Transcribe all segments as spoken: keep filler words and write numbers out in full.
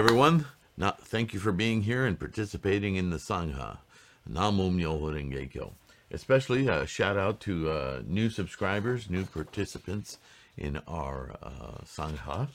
everyone. Now, thank you for being here and participating in the Sangha. Namu Myoho Renge Kyo. Especially a shout out to uh, new subscribers, new participants in our uh, Sangha.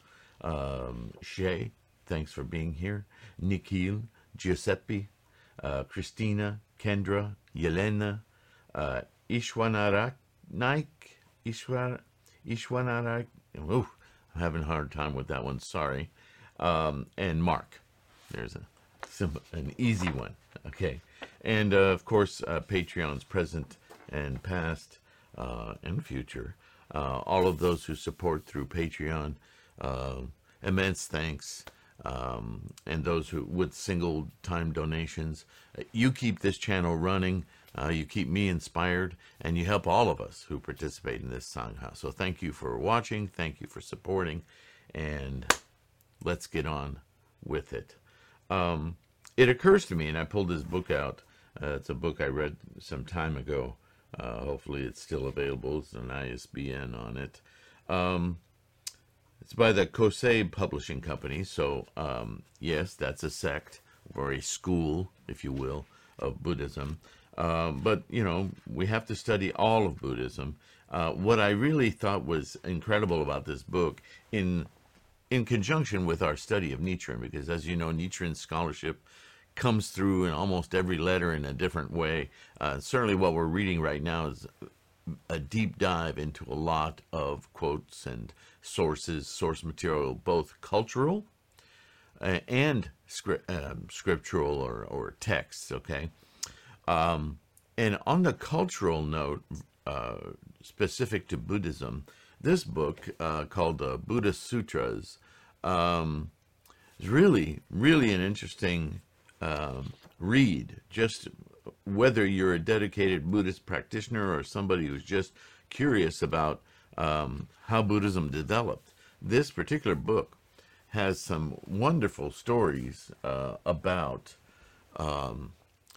Um, Shay, thanks for being here. Nikhil, Giuseppe, uh, Christina, Kendra, Yelena, uh, Ishwanarak, Naik, Ishwar, Ishwanarak. Ooh, I'm having a hard time with that one. Sorry. Um, and Mark. There's a simple, an easy one. Okay. And, uh, of course, uh, Patreons present and past uh, and future. Uh, all of those who support through Patreon, uh, immense thanks. Um, and those who with single-time donations. Uh, you keep this channel running. Uh, you keep me inspired. And you help all of us who participate in this Sangha. So thank you for watching. Thank you for supporting. And let's get on with it. Um, it occurs to me, and I pulled this book out. Uh, it's a book I read some time ago. Uh, hopefully it's still available. There's an I S B N on it. Um, it's by the Kosei Publishing Company. So, um, yes, that's a sect, or a school, if you will, of Buddhism. Um, but, you know, we have to study all of Buddhism. Uh, what I really thought was incredible about this book, in in conjunction with our study of Nichiren, because as you know, Nichiren's scholarship comes through in almost every letter in a different way. Uh, certainly what we're reading right now is a deep dive into a lot of quotes and sources, source material, both cultural uh, and script, um, scriptural or, or texts, okay? Um, and on the cultural note, uh, specific to Buddhism, this book uh, called the Buddha Sutras um, is really, really an interesting um, read. Just whether you're a dedicated Buddhist practitioner or somebody who's just curious about um, how Buddhism developed, this particular book has some wonderful stories uh, about um,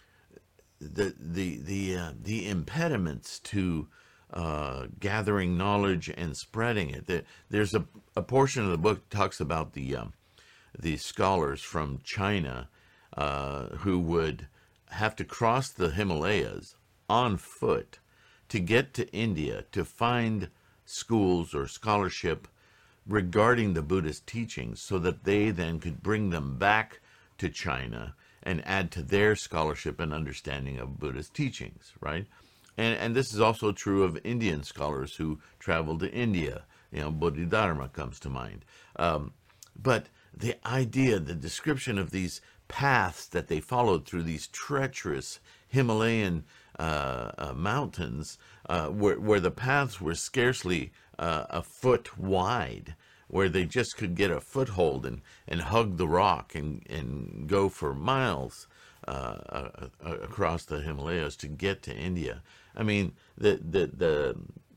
the the the uh, the impediments to Uh, gathering knowledge and spreading it. There, there's a, a portion of the book that talks about the um, the scholars from China uh, who would have to cross the Himalayas on foot to get to India to find schools or scholarship regarding the Buddhist teachings so that they then could bring them back to China and add to their scholarship and understanding of Buddhist teachings, right? And, and this is also true of Indian scholars who traveled to India. You know, Bodhidharma comes to mind. Um, but the idea, the description of these paths that they followed through these treacherous Himalayan uh, uh, mountains, uh, where, where the paths were scarcely uh, a foot wide, where they just could get a foothold and, and hug the rock and, and go for miles uh, uh, across the Himalayas to get to India. I mean, the, the, the,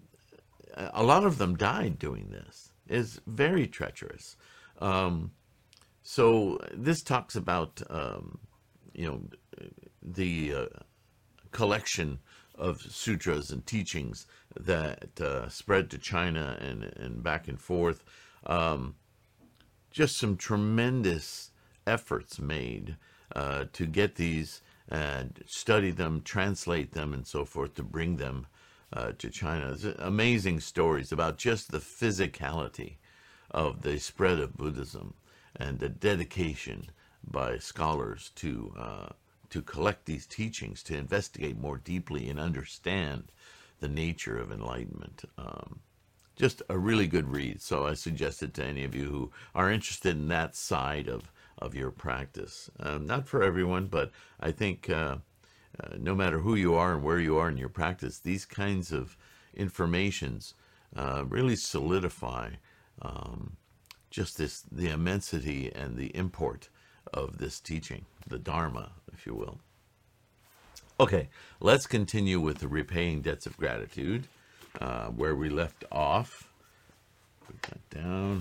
a lot of them died doing this. It's very treacherous. Um, so this talks about, um, you know, the uh, collection of sutras and teachings that uh, spread to China and, and back and forth. Um, just some tremendous efforts made uh, to get these and study them, translate them, and so forth to bring them uh, to China. There's amazing stories about just the physicality of the spread of Buddhism and the dedication by scholars to uh, to collect these teachings, to investigate more deeply and understand the nature of enlightenment. Um, just a really good read. So I suggest it to any of you who are interested in that side of of your practice. Um, not for everyone, but I think uh, uh, no matter who you are and where you are in your practice, these kinds of informations uh, really solidify um, just this the immensity and the import of this teaching, the Dharma, if you will. Okay, let's continue with the repaying debts of gratitude, uh, where we left off. Put that down.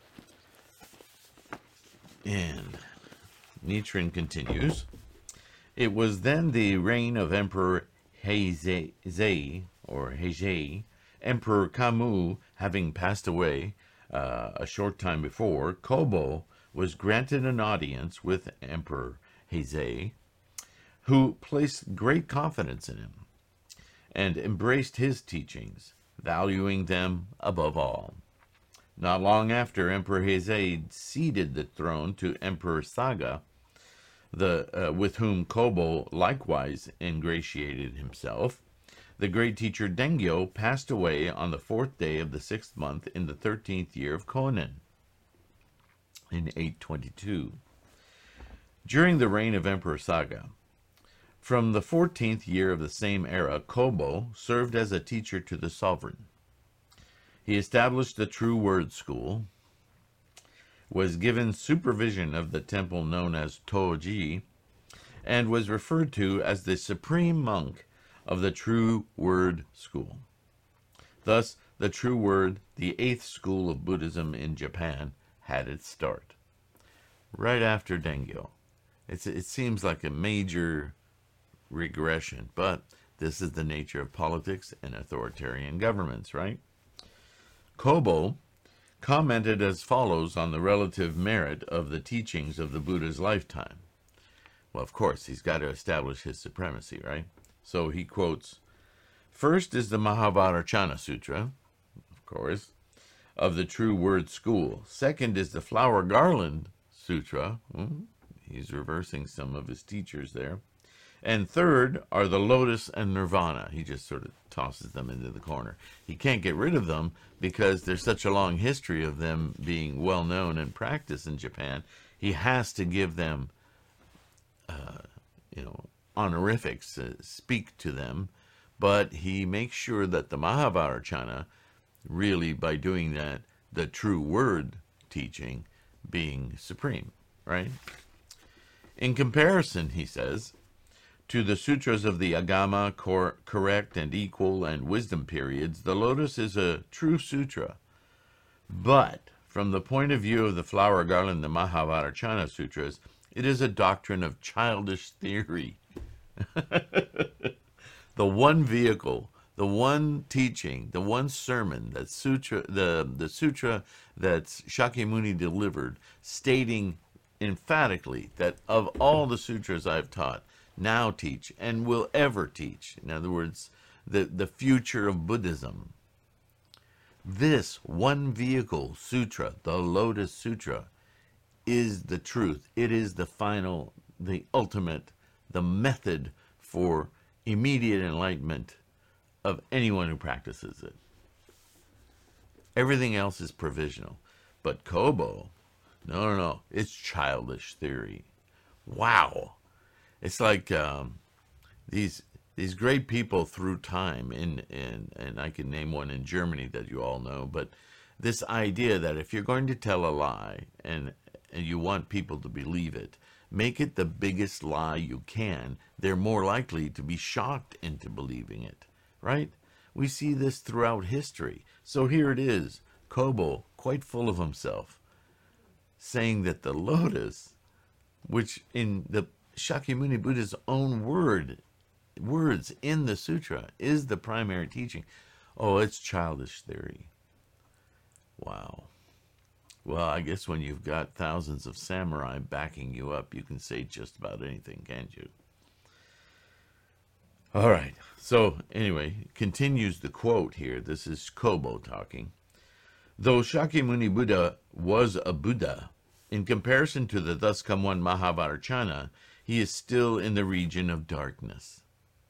And Nichiren continues. It was then the reign of Emperor Heizei, or Heizei, Emperor Kamu having passed away uh, a short time before. Kobo was granted an audience with Emperor Heizei, who placed great confidence in him and embraced his teachings, valuing them above all. Not long after, Emperor Heizei ceded the throne to Emperor Saga, the, uh, with whom Kobo likewise ingratiated himself. The great teacher Dengyo passed away on the fourth day of the sixth month in the thirteenth year of Konen, in eight twenty-two. During the reign of Emperor Saga, from the fourteenth year of the same era, Kobo served as a teacher to the sovereign. He established the True Word School, was given supervision of the temple known as Toji, and was referred to as the supreme monk of the True Word School. Thus, the True Word, the eighth school of Buddhism in Japan, had its start. Right after Dengyo. It's, it seems like a major regression, but this is the nature of politics and authoritarian governments, right? Kobo commented as follows on the relative merit of the teachings of the Buddha's lifetime. Well, of course, he's got to establish his supremacy, right? So he quotes, "First is the Mahavajracana Sutra, of course, of the True Word School. Second is the Flower Garland Sutra." Hmm, he's reversing some of his teachers there. "And third are the Lotus and Nirvana." He just sort of tosses them into the corner. He can't get rid of them because there's such a long history of them being well known and practiced in Japan. He has to give them, uh, you know, honorifics, uh, speak to them, but he makes sure that the Mahavajracana, really by doing that, the true word teaching being supreme, right? In comparison, he says, to the sutras of the Agama, cor correct and equal and wisdom periods, the lotus is a true sutra. But from the point of view of the Flower Garland, the Mahavajracana Sutras, it is a doctrine of childish theory. The one vehicle, the one teaching, the one sermon that sutra, the, the sutra that Shakyamuni delivered, stating emphatically that of all the sutras I've taught, now teach, and will ever teach, in other words, the, the future of Buddhism, this one vehicle sutra, the Lotus Sutra, is the truth. It is the final, the ultimate, the method for immediate enlightenment of anyone who practices it. Everything else is provisional. But Kobo, no, no, no, it's childish theory. Wow. It's like um, these these great people through time, in, in, and I can name one in Germany that you all know, but this idea that if you're going to tell a lie and, and you want people to believe it, make it the biggest lie you can. They're more likely to be shocked into believing it, right? We see this throughout history. So here it is, Kobo, quite full of himself, saying that the lotus, which in the Shakyamuni Buddha's own word, words in the sutra, is the primary teaching. Oh, it's childish theory. Wow. Well, I guess when you've got thousands of samurai backing you up, you can say just about anything, can't you? All right. So anyway, continues the quote here. This is Kobo talking. "Though Shakyamuni Buddha was a Buddha, in comparison to the thus come one Mahavajracana, he is still in the region of darkness."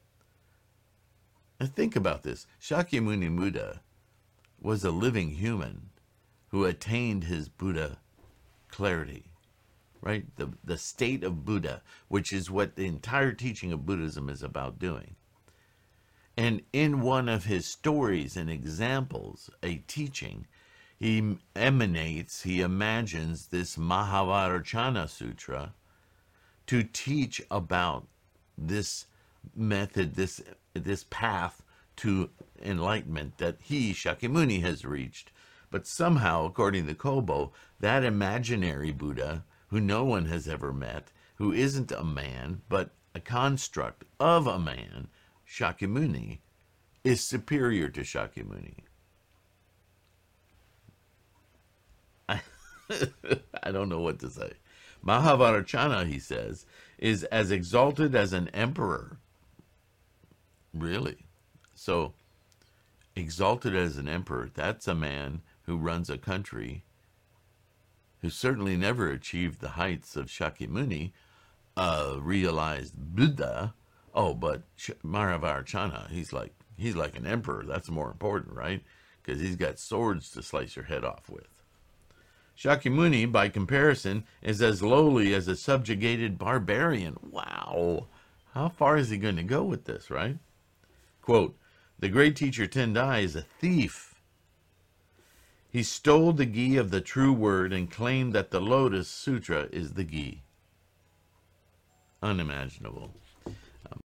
And think about this. Shakyamuni Buddha was a living human who attained his Buddha clarity, right? The, the state of Buddha, which is what the entire teaching of Buddhism is about doing. And in one of his stories and examples, a teaching, he emanates, he imagines this Mahavajracana Sutra to teach about this method, this, this path to enlightenment that he, Shakyamuni, has reached. But somehow, according to Kobo, that imaginary Buddha, who no one has ever met, who isn't a man, but a construct of a man, Shakyamuni, is superior to Shakyamuni. I, I don't know what to say. Mahavarachana, he says, is as exalted as an emperor. Really? So, exalted as an emperor, that's a man who runs a country who certainly never achieved the heights of Shakyamuni, a realized Buddha. Oh, but Mahavarachana, he's like he's like an emperor. That's more important, right? Because he's got swords to slice your head off with. Shakyamuni, by comparison, is as lowly as a subjugated barbarian. Wow. How far is he going to go with this, right? Quote, the great teacher Tendai is a thief. He stole the ghee of the true word and claimed that the Lotus Sutra is the ghee. Unimaginable. Um,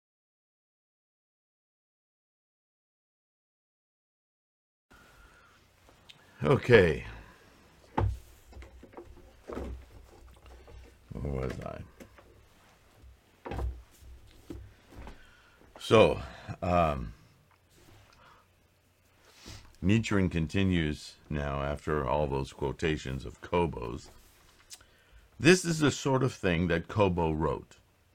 okay. Where was I? So, um, Nichiren continues now after all those quotations of Kobo's. This is the sort of thing that Kobo wrote.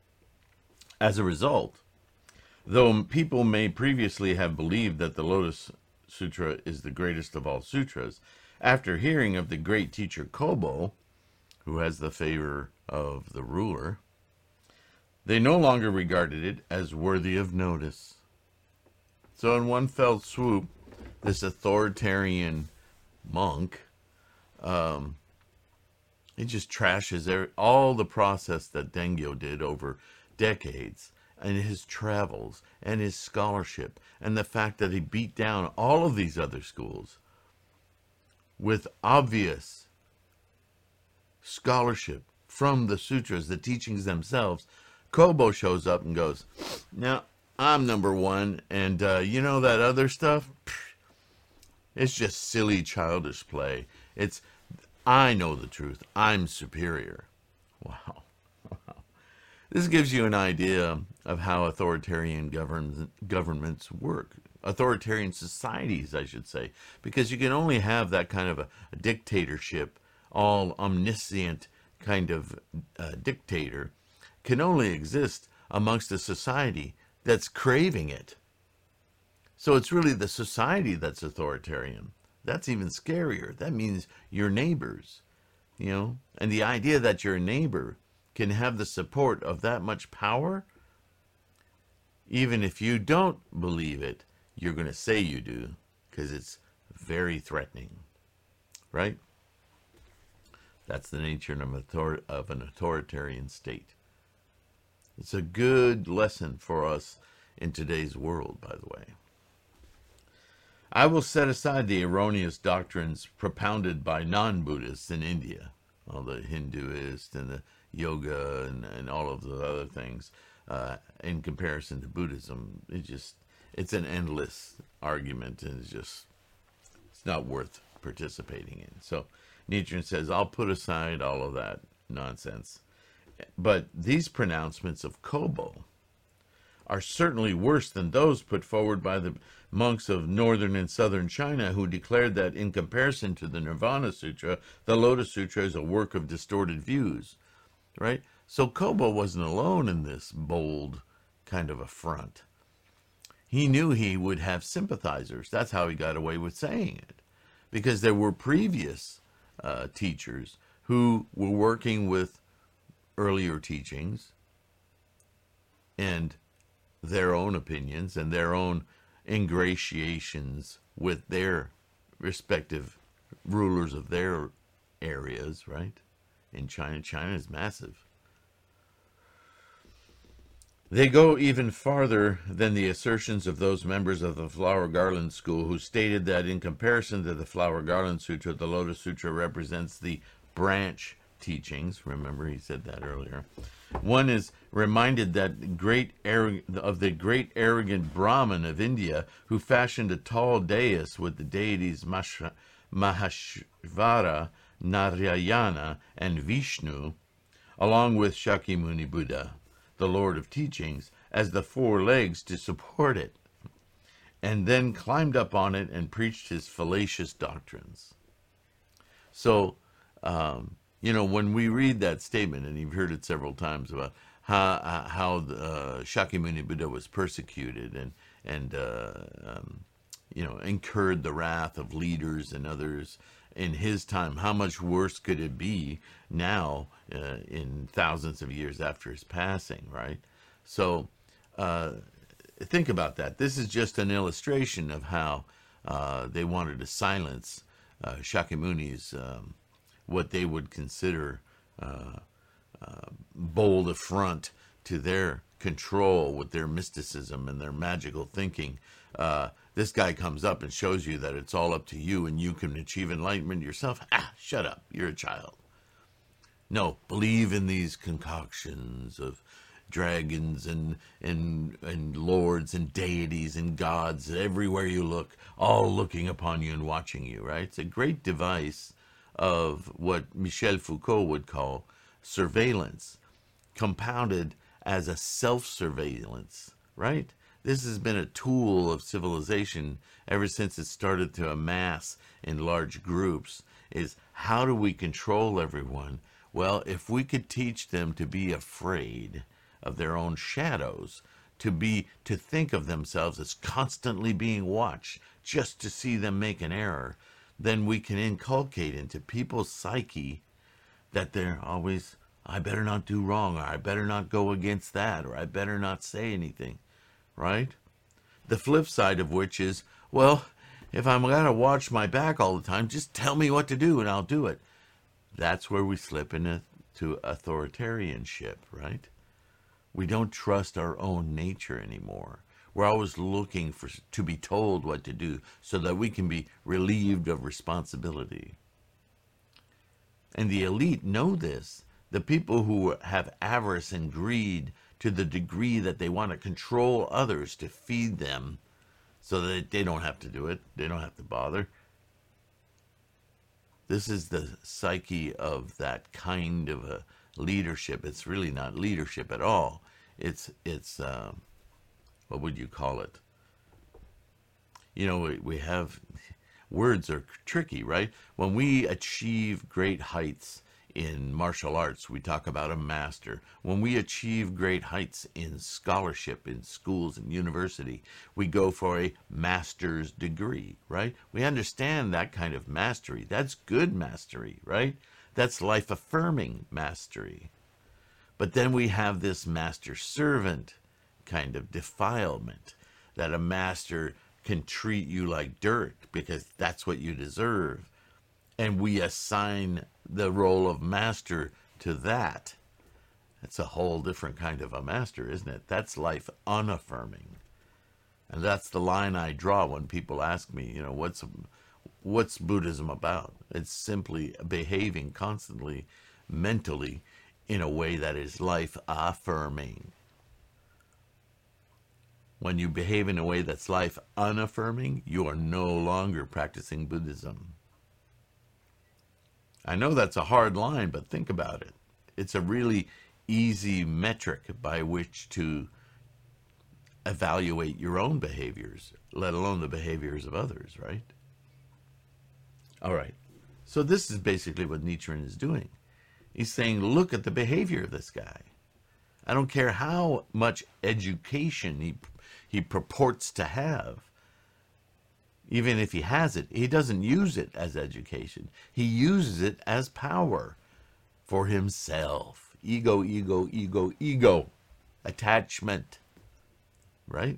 As a result, though people may previously have believed that the Lotus Sutra is the greatest of all sutras, after hearing of the great teacher Kobo, who has the favor of the ruler, they no longer regarded it as worthy of notice. So in one fell swoop, this authoritarian monk, um, he just trashes all the process that Dengyo did over decades, and his travels, and his scholarship, and the fact that he beat down all of these other schools with obvious scholarship from the sutras, the teachings themselves. Kobo shows up and goes, now, I'm number one, and uh, you know that other stuff? It's just silly, childish play. It's, I know the truth. I'm superior. Wow. Wow. This gives you an idea of how authoritarian govern governments work. Authoritarian societies, I should say. Because you can only have that kind of a, a dictatorship, all omniscient kind of uh, dictator, can only exist amongst a society that's craving it. So it's really the society that's authoritarian. That's even scarier. That means your neighbors, you know, and the idea that your neighbor can have the support of that much power, even if you don't believe it, you're going to say you do, because it's very threatening, right? That's the nature of, author of an authoritarian state. It's a good lesson for us in today's world, by the way. I will set aside the erroneous doctrines propounded by non-Buddhists in India, all the Hinduists and the yoga and, and all of the other things, uh, in comparison to Buddhism. It just, it's an endless argument, and it's just, it's not worth participating in. So Nichiren says, I'll put aside all of that nonsense. But these pronouncements of Kobo are certainly worse than those put forward by the monks of northern and southern China, who declared that in comparison to the Nirvana Sutra, the Lotus Sutra is a work of distorted views, right? So Kobo wasn't alone in this bold kind of affront. He knew he would have sympathizers. That's how he got away with saying it, because there were previous uh, teachers who were working with earlier teachings and their own opinions and their own ingratiations with their respective rulers of their areas, right? In China, China is massive. They go even farther than the assertions of those members of the Flower Garland School who stated that in comparison to the Flower Garland Sutra, the Lotus Sutra represents the branch teachings. Remember, he said that earlier. One is reminded that great of the great arrogant Brahmin of India who fashioned a tall dais with the deities Mahashvara, Narayana, and Vishnu, along with Shakyamuni Buddha, the Lord of Teachings, as the four legs to support it, and then climbed up on it and preached his fallacious doctrines. So, Um, you know, when we read that statement, and you've heard it several times about how uh, how uh, Shakyamuni Buddha was persecuted and and uh, um, you know, incurred the wrath of leaders and others in his time. How much worse could it be now, uh, in thousands of years after his passing, right? So uh, think about that. This is just an illustration of how uh, they wanted to silence uh, Shakyamuni's um, what they would consider uh, uh, bold affront to their control with their mysticism and their magical thinking. Uh, this guy comes up and shows you that it's all up to you and you can achieve enlightenment yourself. Ah, shut up. You're a child. No, believe in these concoctions of dragons and and and lords and deities and gods everywhere you look, all looking upon you and watching you, right? It's a great device of what Michel Foucault would call surveillance, compounded as a self-surveillance, right? This has been a tool of civilization ever since it started to amass in large groups, is how do we control everyone? Well, if we could teach them to be afraid of their own shadows, to be to think of themselves as constantly being watched just to see them make an error, then we can inculcate into people's psyche that they're always, I better not do wrong, or I better not go against that, or I better not say anything, right? The flip side of which is, well, if I'm going to watch my back all the time, just tell me what to do and I'll do it. That's where we slip into authoritarianship, right? We don't trust our own nature anymore. We're always looking for to be told what to do so that we can be relieved of responsibility. And the elite know this. The people who have avarice and greed to the degree that they want to control others to feed them so that they don't have to do it, they don't have to bother. This is the psyche of that kind of a leadership. It's really not leadership at all. It's, it's um, what would you call it? You know, we, we have, words are tricky, right? When we achieve great heights in martial arts, we talk about a master. When we achieve great heights in scholarship in schools and university, we go for a master's degree, right? We understand that kind of mastery. That's good mastery, right? That's life-affirming mastery. But then we have this master-servant kind of defilement, that a master can treat you like dirt because that's what you deserve. And we assign the role of master to that. That's a whole different kind of a master, isn't it? That's life unaffirming. And that's the line I draw when people ask me, you know, what's what's Buddhism about? It's simply behaving constantly, mentally, in a way that is life affirming. When you behave in a way that's life unaffirming, you are no longer practicing Buddhism. I know that's a hard line, but think about it. It's a really easy metric by which to evaluate your own behaviors, let alone the behaviors of others, right? All right. So this is basically what Nichiren is doing. He's saying, look at the behavior of this guy. I don't care how much education he, he purports to have. Even if he has it, he doesn't use it as education. He uses it as power for himself. Ego, ego, ego, ego. Attachment. Right?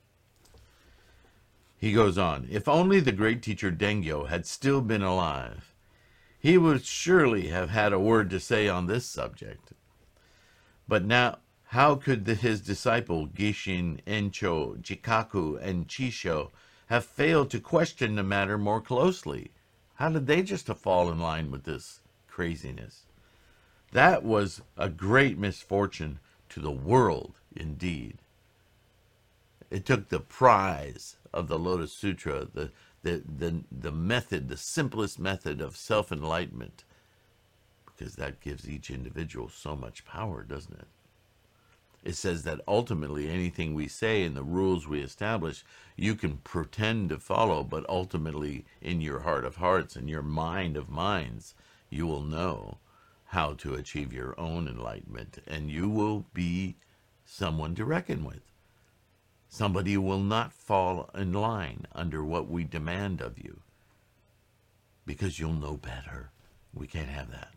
He goes on, if only the great teacher Dengyo had still been alive, he would surely have had a word to say on this subject. But now, how could the, his disciple Gishin, Encho, Jikaku, and Chisho have failed to question the matter more closely? How did they just fall in line with this craziness? That was a great misfortune to the world, indeed. It took the prize of the Lotus Sutra, the, the, the, the method, the simplest method of self-enlightenment, because that gives each individual so much power, doesn't it? It says that ultimately anything we say and the rules we establish, you can pretend to follow, but ultimately in your heart of hearts and your mind of minds, you will know how to achieve your own enlightenment, and you will be someone to reckon with. Somebody who will not fall in line under what we demand of you, because you'll know better. We can't have that.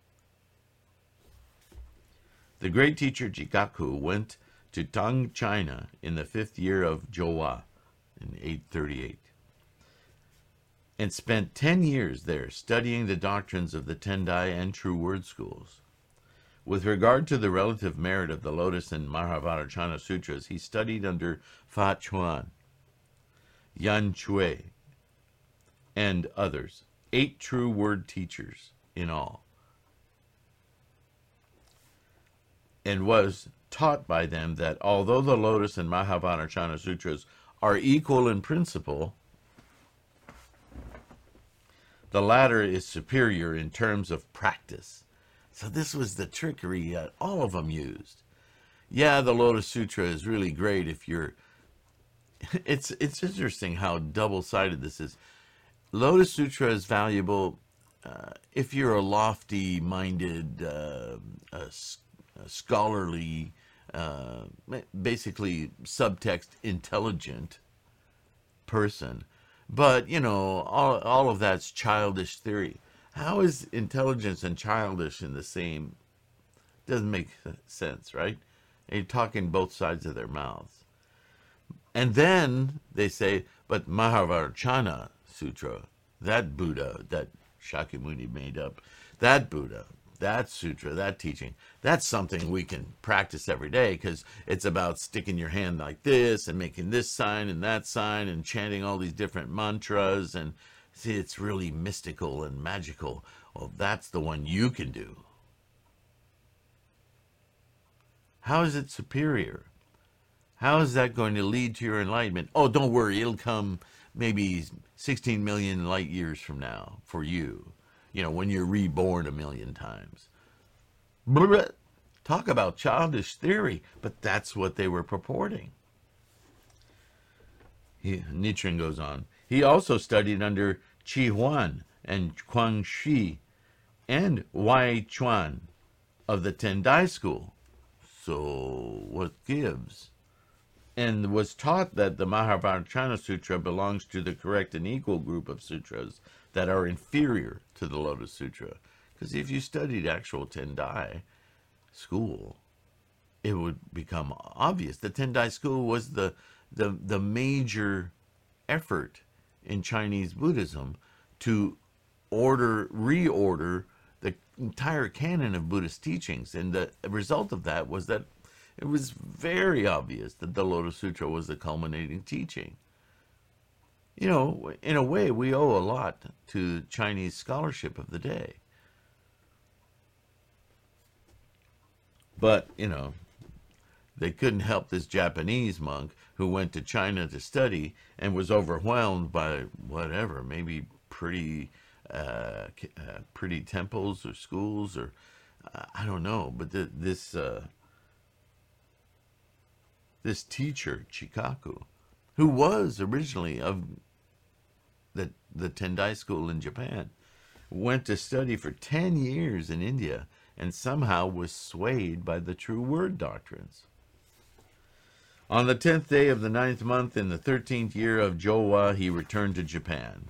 The great teacher Jikaku went to Tang, China in the fifth year of Zhou in eight thirty-eight and spent ten years there studying the doctrines of the Tendai and True Word schools. With regard to the relative merit of the Lotus and Mahavajracana Sutras, he studied under Fa Chuan, Yan Chui, and others, eight True Word teachers in all, and was taught by them that although the Lotus and Mahavajracana Sutras are equal in principle, the latter is superior in terms of practice. So this was the trickery that all of them used. Yeah, the Lotus Sutra is really great if you're... It's, it's interesting how double-sided this is. Lotus Sutra is valuable uh, if you're a lofty-minded, uh, a, a scholarly, uh, basically subtext intelligent person. But, you know, all, all of that's childish theory. How is intelligence and childish in the same? Doesn't make sense, right? They're talking both sides of their mouths. And then they say, but Mahavajracana Sutra, that Buddha that Shakyamuni made up, that Buddha, that sutra, that teaching, that's something we can practice every day, because it's about sticking your hand like this and making this sign and that sign and chanting all these different mantras, and see, it's really mystical and magical. Well, that's the one you can do. How is it superior? How is that going to lead to your enlightenment? Oh, don't worry, it'll come maybe sixteen million light years from now for you. You know, when you're reborn a million times. Blah, talk about childish theory, but that's what they were purporting. He, Nichiren goes on. He also studied under Qi Huan and Kuang Shi and Wai Chuan of the Tendai school. So what gives? And was taught that the Mahavajracana Sutra belongs to the correct and equal group of sutras that are inferior to the Lotus Sutra. Because if you studied actual Tendai school, it would become obvious. The Tendai school was the, the, the major effort in Chinese Buddhism to order, reorder the entire canon of Buddhist teachings. And the result of that was that it was very obvious that the Lotus Sutra was the culminating teaching. You know, in a way, we owe a lot to Chinese scholarship of the day. But, you know, they couldn't help this Japanese monk who went to China to study and was overwhelmed by whatever, maybe pretty, uh, uh, pretty temples or schools or, uh, I don't know, but the, this... Uh, This teacher, Chikaku, who was originally of the, the Tendai school in Japan, went to study for ten years in India and somehow was swayed by the True Word doctrines. On the tenth day of the ninth month in the thirteenth year of Jowa, he returned to Japan.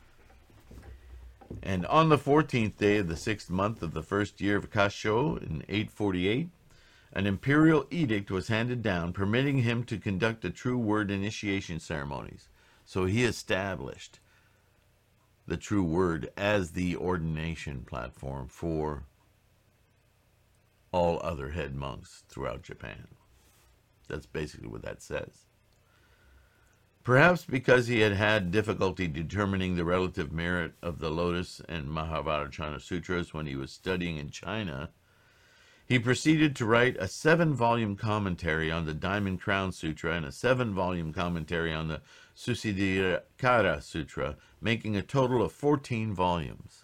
And on the fourteenth day of the sixth month of the first year of Kasho in eight forty-eight, an imperial edict was handed down permitting him to conduct the True Word initiation ceremonies. So he established the True Word as the ordination platform for all other head monks throughout Japan. That's basically what that says. Perhaps because he had had difficulty determining the relative merit of the Lotus and Mahavajracana Sutras when he was studying in China, he proceeded to write a seven-volume commentary on the Diamond Crown Sutra and a seven-volume commentary on the Susiddhikara Sutra, making a total of fourteen volumes.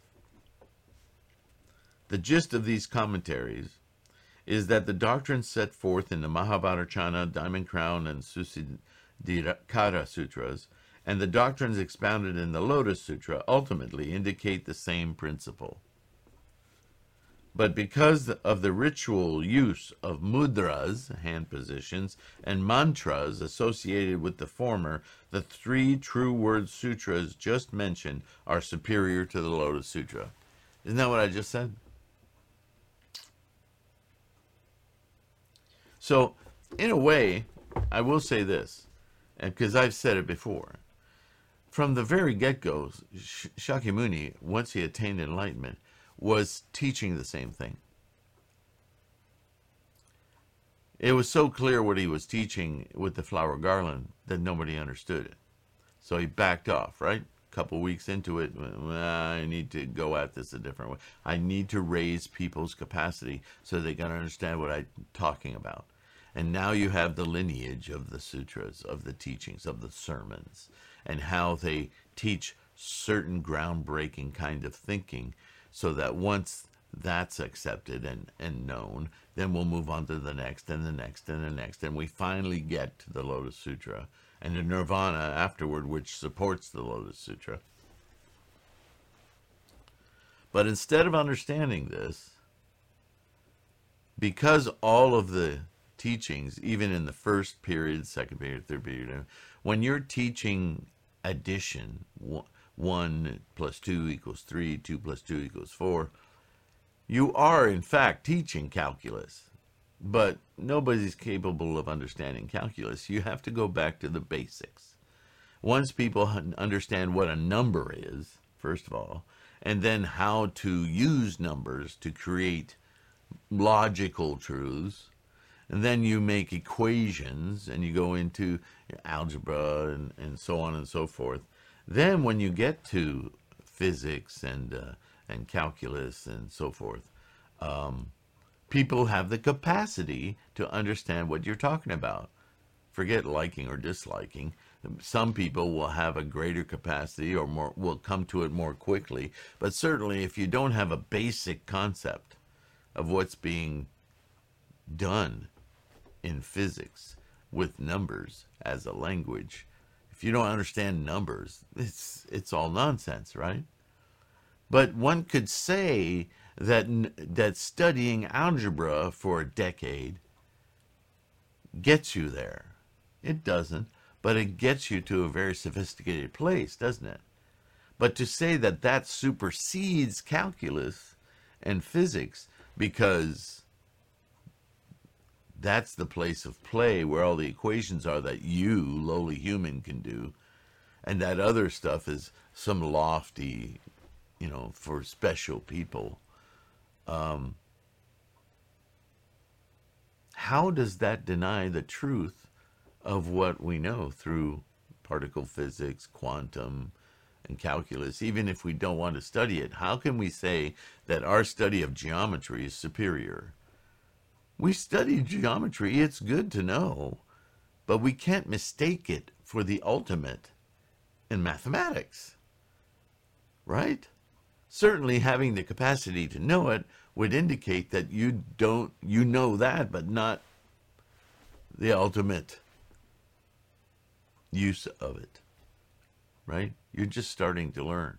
The gist of these commentaries is that the doctrines set forth in the Mahavajracana, Diamond Crown, and Susiddhikara Sutras, and the doctrines expounded in the Lotus Sutra ultimately indicate the same principle. But because of the ritual use of mudras, hand positions, and mantras associated with the former, the three true word sutras just mentioned are superior to the Lotus Sutra. Isn't that what I just said? So, in a way, I will say this, because I've said it before. From the very get-go, Shakyamuni, once he attained enlightenment, was teaching the same thing. It was so clear what he was teaching with the flower garland that nobody understood it. So he backed off, right? A couple weeks into it, well, I need to go at this a different way. I need to raise people's capacity so they can understand what I'm talking about. And now you have the lineage of the sutras, of the teachings, of the sermons, and how they teach certain groundbreaking kind of thinking, so that once that's accepted and, and known, then we'll move on to the next and the next and the next. And we finally get to the Lotus Sutra and the Nirvana afterward, which supports the Lotus Sutra. But instead of understanding this, because all of the teachings, even in the first period, second period, third period, when you're teaching addition, one plus two equals three, two plus two equals four, you are in fact teaching calculus, but nobody's capable of understanding calculus. You have to go back to the basics. Once people understand what a number is, first of all, and then how to use numbers to create logical truths, and then you make equations and you go into algebra and, and so on and so forth. Then when you get to physics and uh, and calculus and so forth, um, people have the capacity to understand what you're talking about. Forget liking or disliking. Some people will have a greater capacity or more will come to it more quickly. But certainly if you don't have a basic concept of what's being done in physics with numbers as a language, if you don't understand numbers, it's it's all nonsense, right? But one could say that that studying algebra for a decade gets you there. It doesn't, but it gets you to a very sophisticated place, doesn't it? But to say that that supersedes calculus and physics because that's the place of play where all the equations are that you, lowly human, can do, and that other stuff is some lofty, you know, for special people. Um, how does that deny the truth of what we know through particle physics, quantum, and calculus? Even if we don't want to study it, how can we say that our study of geometry is superior? We study geometry, it's good to know, but we can't mistake it for the ultimate in mathematics, right? Certainly having the capacity to know it would indicate that you don't, you know that, but not the ultimate use of it, right? You're just starting to learn.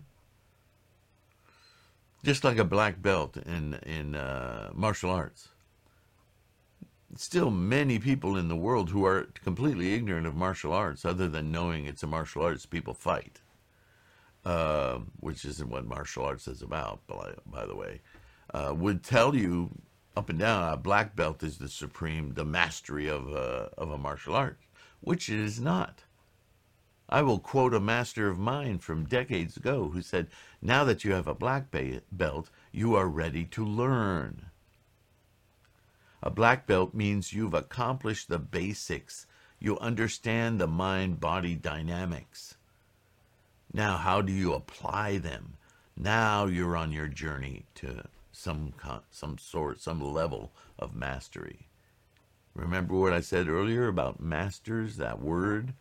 Just like a black belt in, in uh, martial arts. Still many people in the world who are completely ignorant of martial arts, other than knowing it's a martial arts, people fight, uh, which isn't what martial arts is about, by, by the way, uh, would tell you up and down a black belt is the supreme, the mastery of a, of a martial art, which it is not. I will quote a master of mine from decades ago who said, now that you have a black belt, you are ready to learn. A black belt means you've accomplished the basics. You understand the mind-body dynamics. Now, how do you apply them? Now you're on your journey to some some sort, some level of mastery. Remember what I said earlier about masters, that word?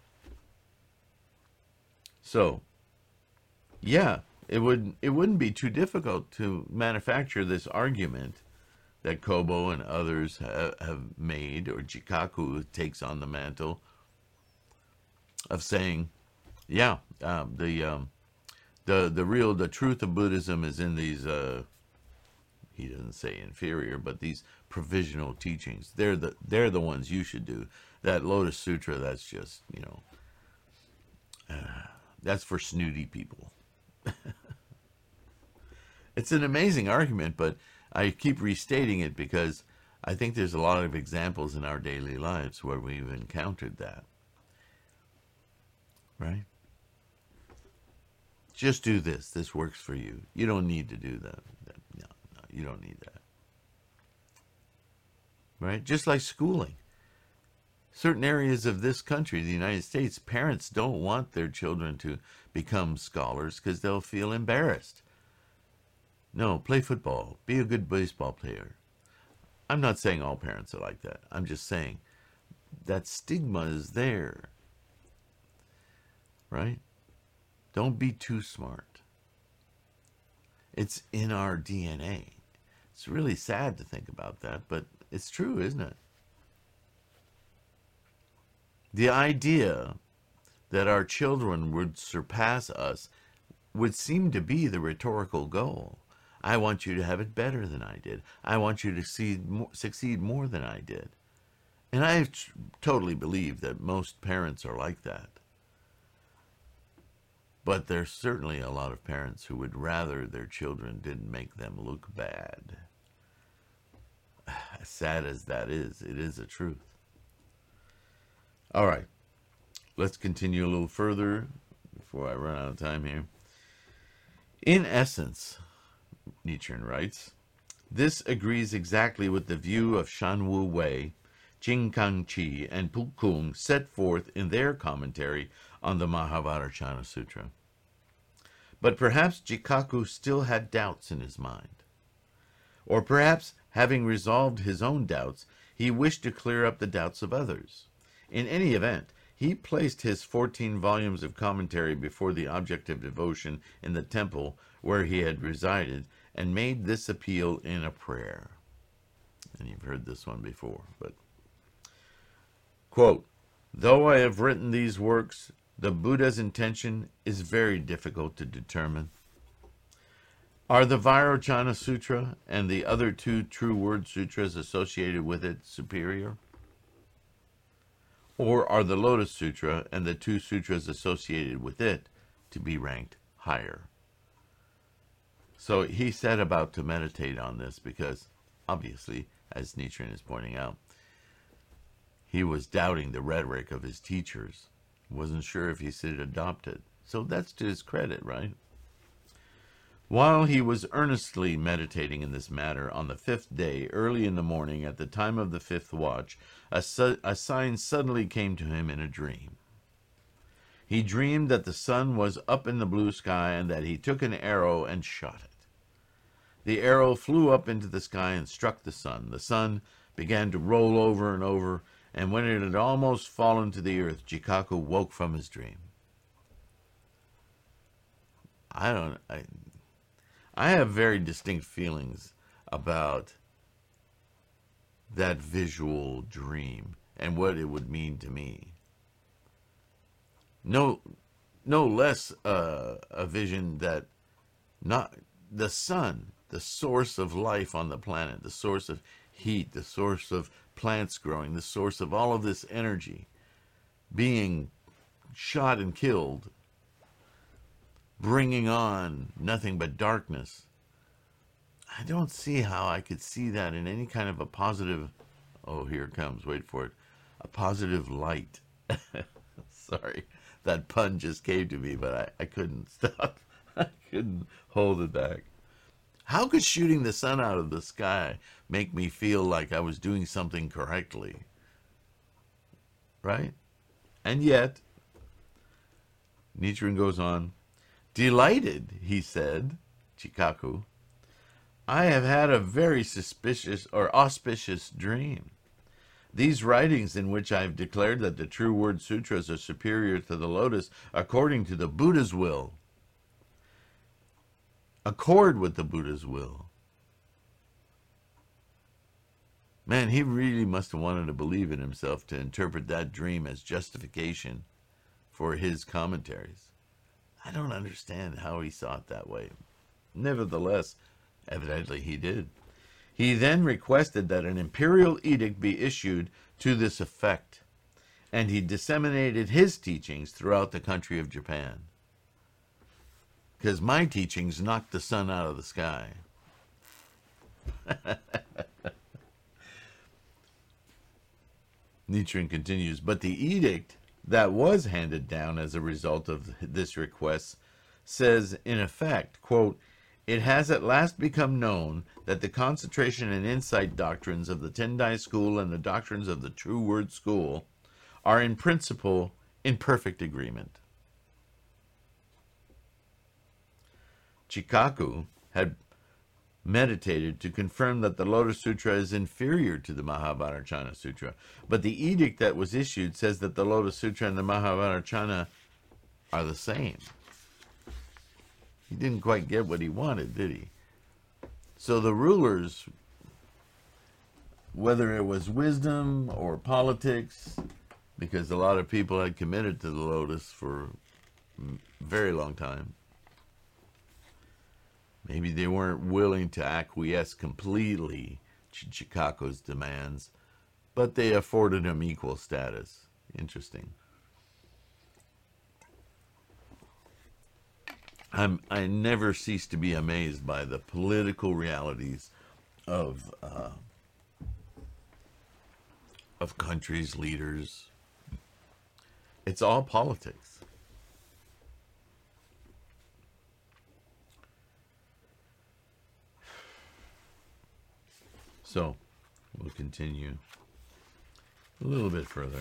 So, yeah, it would it wouldn't be too difficult to manufacture this argument that Kobo and others ha have made, or Jikaku takes on the mantle of saying, yeah, um, the um, the the real the truth of Buddhism is in these uh, he doesn't say inferior, but these provisional teachings, they're the they're the ones you should do. That Lotus Sutra, that's just, you know, uh, that's for snooty people. It's an amazing argument, but I keep restating it because I think there's a lot of examples in our daily lives where we've encountered that. Right? Just do this. This works for you. You don't need to do that. that no, no, you don't need that. Right? Just like schooling. Certain areas of this country, the United States, parents don't want their children to become scholars because they'll feel embarrassed. No, play football. Be a good baseball player. I'm not saying all parents are like that. I'm just saying that stigma is there. Right? Don't be too smart. It's in our D N A. It's really sad to think about that, but it's true, isn't it? The idea that our children would surpass us would seem to be the rhetorical goal. I want you to have it better than I did. I want you to succeed more, succeed more than I did. And I totally believe that most parents are like that. But there's certainly a lot of parents who would rather their children didn't make them look bad. As sad as that is, it is a truth. All right, let's continue a little further before I run out of time here. In essence, Nichiren writes, this agrees exactly with the view of Shan Wu Wei, Jing Kang Chi, and Pu Kung set forth in their commentary on the Mahavajrayana Sutra. But perhaps Jikaku still had doubts in his mind. Or perhaps, having resolved his own doubts, he wished to clear up the doubts of others. In any event, he placed his fourteen volumes of commentary before the object of devotion in the temple where he had resided, and made this appeal in a prayer. And you've heard this one before, but quote, though I have written these works, the Buddha's intention is very difficult to determine. Are the Vajrayana Sutra and the other two True Word Sutras associated with it superior? Or are the Lotus Sutra and the two sutras associated with it to be ranked higher? So he set about to meditate on this because, obviously, as Nichiren is pointing out, he was doubting the rhetoric of his teachers. Wasn't sure if he should adopt it. So that's to his credit, right? While he was earnestly meditating in this matter on the fifth day, early in the morning, at the time of the fifth watch, a, su- a sign suddenly came to him in a dream. He dreamed that the sun was up in the blue sky and that he took an arrow and shot it. The arrow flew up into the sky and struck the sun. The sun began to roll over and over, and when it had almost fallen to the earth, Jikaku woke from his dream. I don't... I, I have very distinct feelings about that visual dream and what it would mean to me. No, no less uh, a vision that not the sun, the source of life on the planet, the source of heat, the source of plants growing, the source of all of this energy, being shot and killed, bringing on nothing but darkness. I don't see how I could see that in any kind of a positive, oh, here it comes, wait for it, a positive light. Sorry, that pun just came to me, but I, I couldn't stop. I couldn't hold it back. How could shooting the sun out of the sky make me feel like I was doing something correctly? Right? And yet, Nichiren goes on, delighted, he said, Jikaku, I have had a very suspicious or auspicious dream. These writings in which I have declared that the True Word Sutras are superior to the Lotus according to the Buddha's will, accord with the Buddha's will. Man, he really must have wanted to believe in himself to interpret that dream as justification for his commentaries. I don't understand how he saw it that way. Nevertheless, evidently he did. He then requested that an imperial edict be issued to this effect, and he disseminated his teachings throughout the country of Japan. Because my teachings knocked the sun out of the sky. Nichiren continues, but the edict that was handed down as a result of this request says, in effect, quote, "It has at last become known that the concentration and insight doctrines of the Tendai school and the doctrines of the True Word school are in principle in perfect agreement." Chikaku had meditated to confirm that the Lotus Sutra is inferior to the Mahavajracana Sutra, but the edict that was issued says that the Lotus Sutra and the Mahavajracana are the same. He didn't quite get what he wanted, did he? So the rulers, whether it was wisdom or politics, because a lot of people had committed to the Lotus for a very long time, maybe they weren't willing to acquiesce completely to Chikaku's demands, but they afforded him equal status. Interesting. I'm, I never cease to be amazed by the political realities of uh, of countries, leaders. It's all politics. So, we'll continue a little bit further.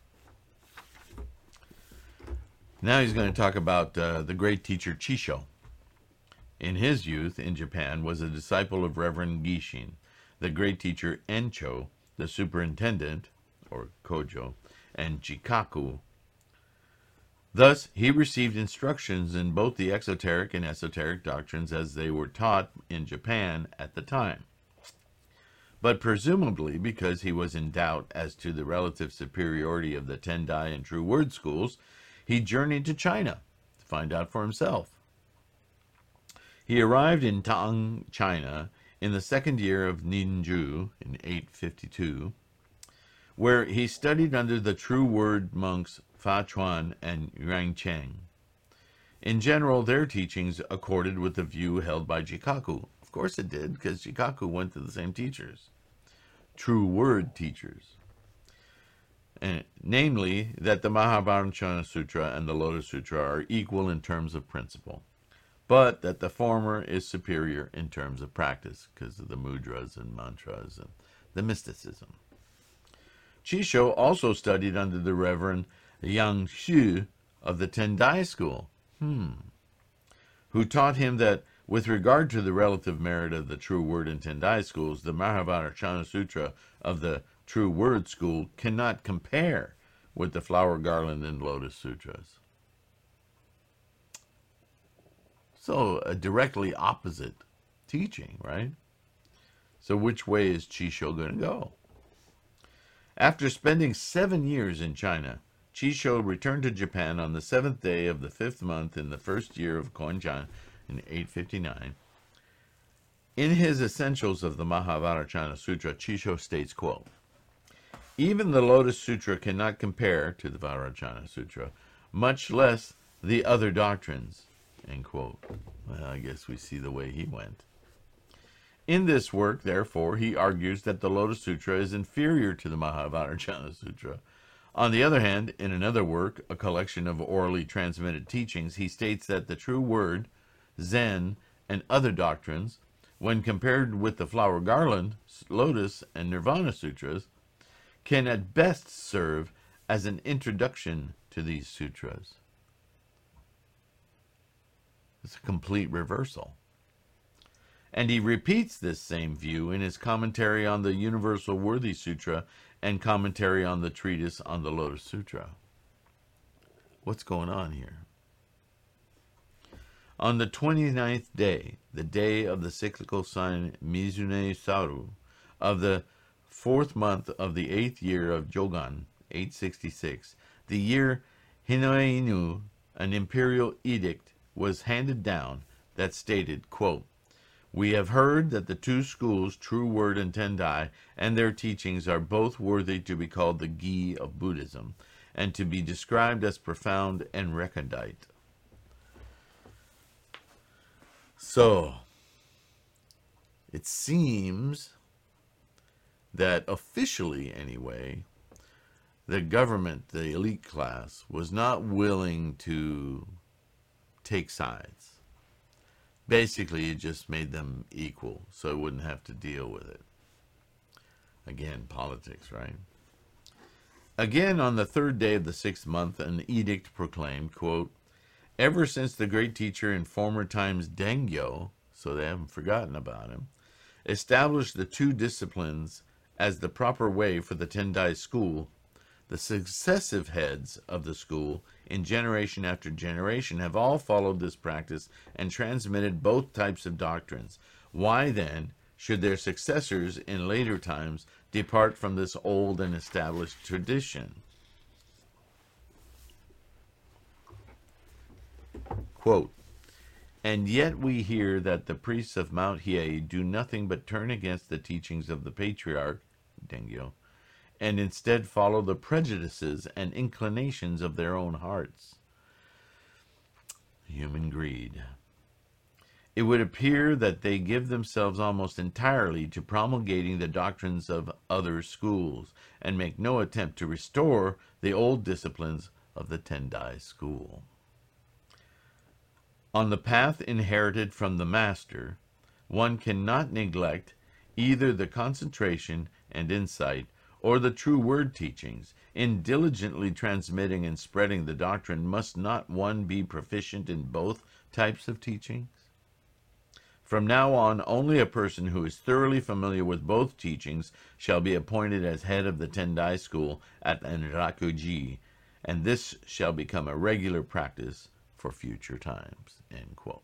Now he's going to talk about uh, the great teacher Chisho. In his youth in Japan was a disciple of Reverend Gishin, the great teacher Encho, the superintendent, or Kojo, and Chikaku. Thus, he received instructions in both the exoteric and esoteric doctrines as they were taught in Japan at the time. But presumably because he was in doubt as to the relative superiority of the Tendai and True Word schools, he journeyed to China to find out for himself. He arrived in Tang, China, in the second year of Ninju, in eight fifty-two, where he studied under the True Word monks Fa Chuan and Yuan Cheng. In general, their teachings accorded with the view held by Chikaku. Of course it did, because Chikaku went to the same teachers. True Word teachers. And, namely, that the Mahavajracana Sutra and the Lotus Sutra are equal in terms of principle, but that the former is superior in terms of practice because of the mudras and mantras and the mysticism. Chisho also studied under the Reverend Yang Xu of the Tendai school, hmm, who taught him that with regard to the relative merit of the True Word and Tendai schools, the Mahavajracana Sutra of the True Word school cannot compare with the Flower Garland and Lotus Sutras. So, a directly opposite teaching, right? So which way is Chisho going to go? After spending seven years in China, Chisho returned to Japan on the seventh day of the fifth month in the first year of Koenjan in eight fifty-nine. In his Essentials of the Mahavajracana Sutra, Chisho states, quote, "Even the Lotus Sutra cannot compare to the Vajracana Sutra, much less the other doctrines," end quote. Well, I guess we see the way he went. In this work, therefore, he argues that the Lotus Sutra is inferior to the Mahavajracana Sutra. On the other hand, in another work, a collection of orally transmitted teachings, he states that the True Word, Zen, and other doctrines, when compared with the Flower Garland, Lotus, and Nirvana Sutras, can at best serve as an introduction to these sutras. It's a complete reversal. And he repeats this same view in his commentary on the Universal Worthy Sutra and commentary on the treatise on the Lotus Sutra. What's going on here? On the twenty-ninth day, the day of the cyclical sign Mizune Saru, of the fourth month of the eighth year of Jogan, eight sixty-six, the year Hinoe-inu, an imperial edict was handed down that stated, quote, We have heard that the two schools, True Word and Tendai, and their teachings are both worthy to be called the Gi of Buddhism, and to be described as profound and recondite. So, it seems that officially, anyway, the government, the elite class, was not willing to take sides. Basically, it just made them equal, so it wouldn't have to deal with it. Again, politics, right? Again, on the third day of the sixth month, an edict proclaimed, quote, ever since the great teacher in former times, Dengyo, so they haven't forgotten about him, established the two disciplines as the proper way for the Tendai school, the successive heads of the school, in generation after generation, have all followed this practice and transmitted both types of doctrines. Why, then, should their successors in later times depart from this old and established tradition? Quote, and yet we hear that the priests of Mount Hiei do nothing but turn against the teachings of the patriarch, Dengyo, and instead follow the prejudices and inclinations of their own hearts. Human greed. It would appear that they give themselves almost entirely to promulgating the doctrines of other schools, and make no attempt to restore the old disciplines of the Tendai school. On the path inherited from the master, one cannot neglect either the concentration and insight or the true word teachings. In diligently transmitting and spreading the doctrine, must not one be proficient in both types of teachings? From now on, only a person who is thoroughly familiar with both teachings shall be appointed as head of the Tendai school at Enrakuji, and this shall become a regular practice for future times. End quote.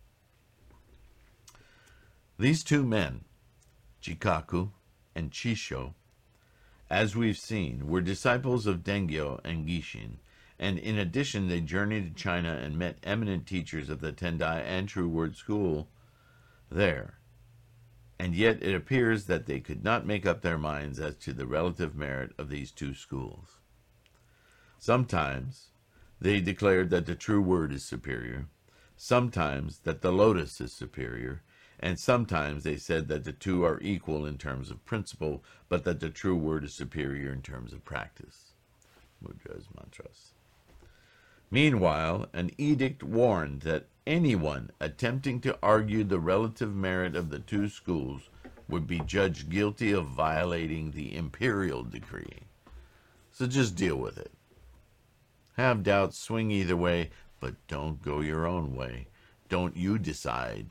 These two men, Jikaku and Chisho, as we've seen, were disciples of Dengyo and Gishin, and in addition they journeyed to China and met eminent teachers of the Tendai and True Word School there. And yet it appears that they could not make up their minds as to the relative merit of these two schools. Sometimes they declared that the True Word is superior, sometimes that the Lotus is superior, and sometimes they said that the two are equal in terms of principle, but that the True Word is superior in terms of practice. Mudras, mantras. Meanwhile, an edict warned that anyone attempting to argue the relative merit of the two schools would be judged guilty of violating the imperial decree. So just deal with it. Have doubts, swing either way, but don't go your own way. Don't you decide.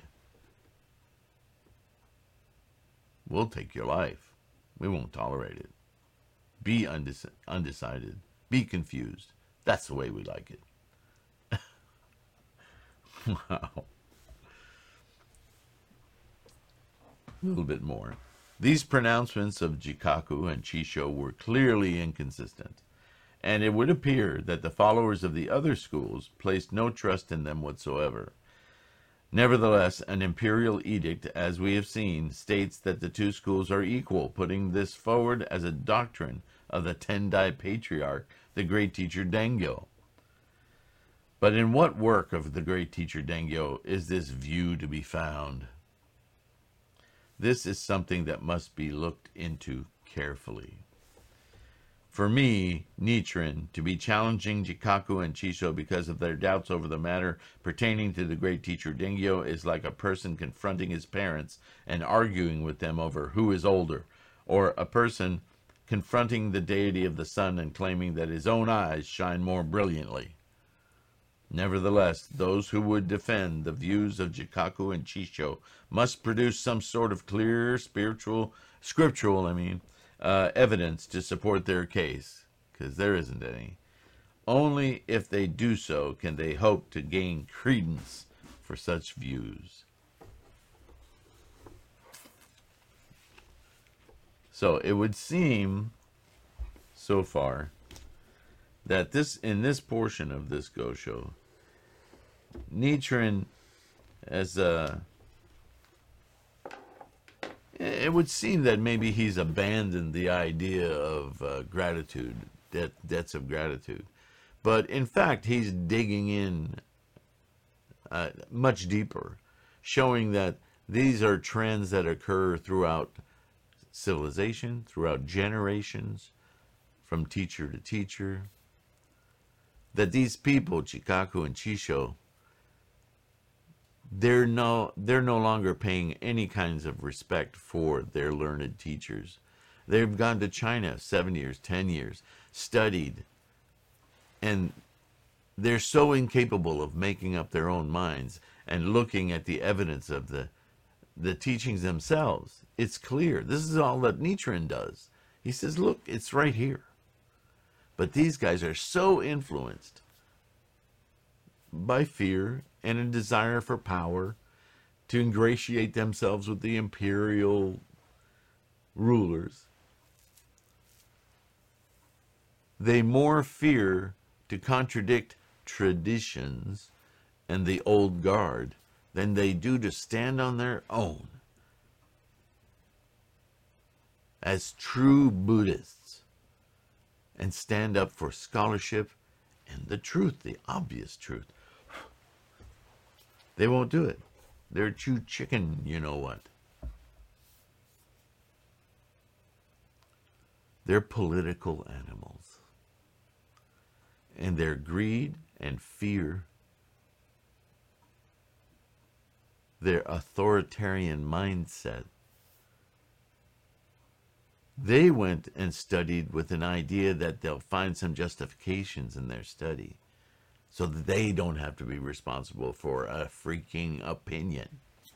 We'll take your life. We won't tolerate it. Be undec- undecided. Be confused. That's the way we like it. Wow. A little bit more. These pronouncements of Jikaku and Chisho were clearly inconsistent, and it would appear that the followers of the other schools placed no trust in them whatsoever. Nevertheless, an imperial edict, as we have seen, states that the two schools are equal, putting this forward as a doctrine of the Tendai patriarch, the great teacher Dengyo. But in what work of the great teacher Dengyo is this view to be found? This is something that must be looked into carefully. For me, Nichiren, to be challenging Jikaku and Chisho because of their doubts over the matter pertaining to the great teacher Dengyo is like a person confronting his parents and arguing with them over who is older, or a person confronting the deity of the sun and claiming that his own eyes shine more brilliantly. Nevertheless, those who would defend the views of Jikaku and Chisho must produce some sort of clear spiritual, scriptural, I mean, uh, evidence to support their case, because there isn't any. Only if they do so can they hope to gain credence for such views. So it would seem, so far, that this in this portion of this Gosho, Nichiren, as a It would seem that maybe he's abandoned the idea of uh, gratitude, debt, debts of gratitude. But in fact, he's digging in uh, much deeper, showing that these are trends that occur throughout civilization, throughout generations, from teacher to teacher. That these people, Chikaku and Chisho, they're no they're no longer paying any kinds of respect for their learned teachers. They've gone to China seven years, ten years, studied, and they're so incapable of making up their own minds and looking at the evidence of the the teachings themselves. It's clear. This is all that Nichiren does. He says, look, it's right here. But these guys are so influenced by fear and a desire for power to ingratiate themselves with the imperial rulers. They more fear to contradict traditions and the old guard than they do to stand on their own as true Buddhists and stand up for scholarship and the truth, the obvious truth. They won't do it. They're too chicken, you know what. They're political animals. And their greed and fear, their authoritarian mindset, they went and studied with an idea that they'll find some justifications in their study so that they don't have to be responsible for a freaking opinion.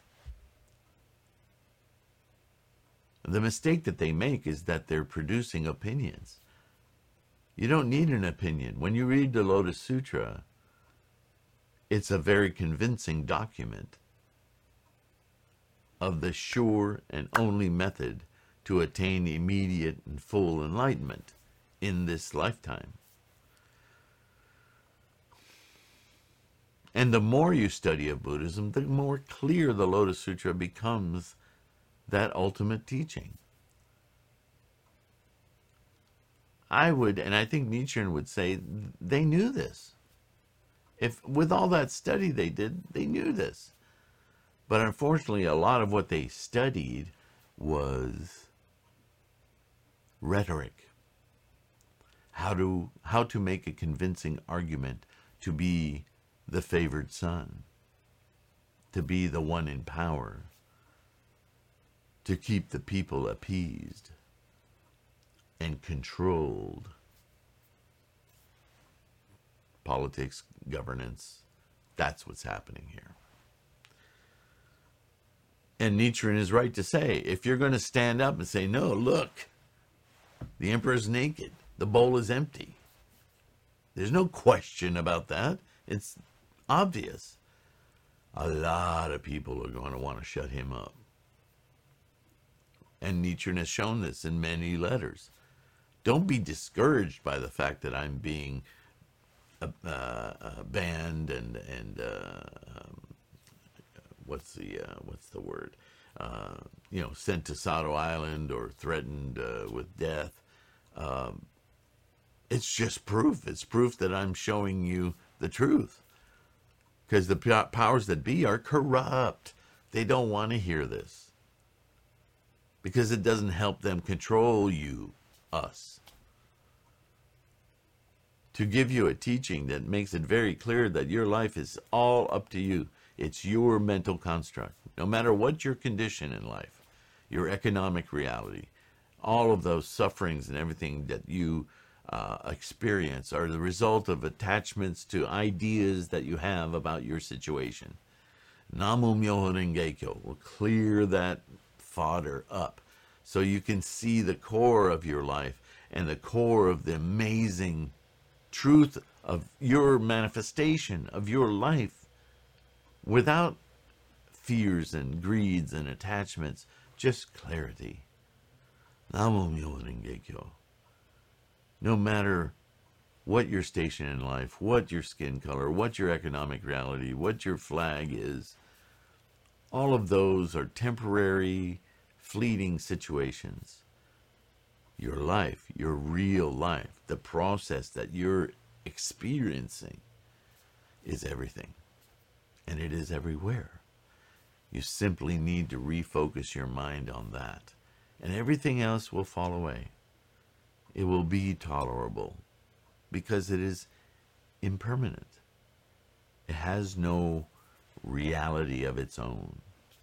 The mistake that they make is that they're producing opinions. You don't need an opinion. When you read the Lotus Sutra, it's a very convincing document of the sure and only method to attain immediate and full enlightenment in this lifetime. And the more you study of Buddhism, the more clear the Lotus Sutra becomes that ultimate teaching. I would, and I think Nichiren would say, they knew this. If with all that study they did, they knew this. But unfortunately, a lot of what they studied was rhetoric. How to, how to make a convincing argument to be the favored son, to be the one in power, to keep the people appeased and controlled. Politics, governance, that's what's happening here. And Nichiren is right to say, if you're going to stand up and say, no, look, the emperor's naked, the bowl is empty, there's no question about that, it's obvious, a lot of people are going to want to shut him up. And Nichiren has shown this in many letters. Don't be discouraged by the fact that I'm being uh, uh, banned and and uh, um, what's the uh, what's the word? Uh, you know, sent to Sado Island or threatened uh, with death. Um, it's just proof. It's proof that I'm showing you the truth. Because the powers that be are corrupt. They don't want to hear this. Because it doesn't help them control you, us. To give you a teaching that makes it very clear that your life is all up to you. It's your mental construct. No matter what your condition in life, your economic reality, all of those sufferings and everything that you uh, experience are the result of attachments to ideas that you have about your situation. Namu Myoho Renge Kyo will clear that fodder up so you can see the core of your life and the core of the amazing truth of your manifestation of your life without fears and greeds and attachments, just clarity. Namu Myoho Renge Kyo. No matter what your station in life, what your skin color, what your economic reality, what your flag is, all of those are temporary, fleeting situations. Your life, your real life, the process that you're experiencing is everything. And it is everywhere. You simply need to refocus your mind on that. And everything else will fall away. It will be tolerable because it is impermanent. It has no reality of its own.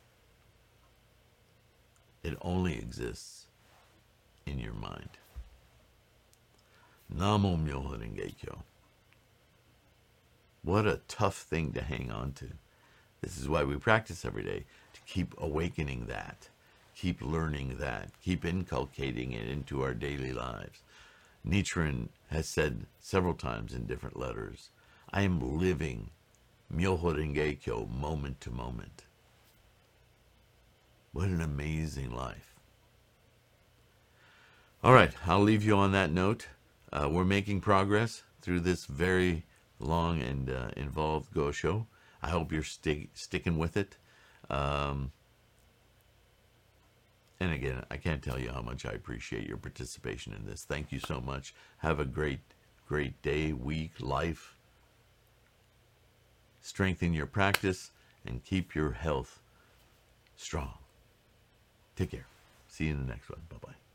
It only exists in your mind. Namo Myoho Renge Kyo. What a tough thing to hang on to. This is why we practice every day, to keep awakening that, keep learning that, keep inculcating it into our daily lives. Nichiren has said several times in different letters, I am living Myoho Renge Kyo moment to moment. What an amazing life. All right, I'll leave you on that note. Uh, we're making progress through this very long and uh, involved Gosho. I hope you're stick, sticking with it. Um, and again, I can't tell you how much I appreciate your participation in this. Thank you so much. Have a great, great day, week, life. Strengthen your practice and keep your health strong. Take care. See you in the next one. Bye-bye.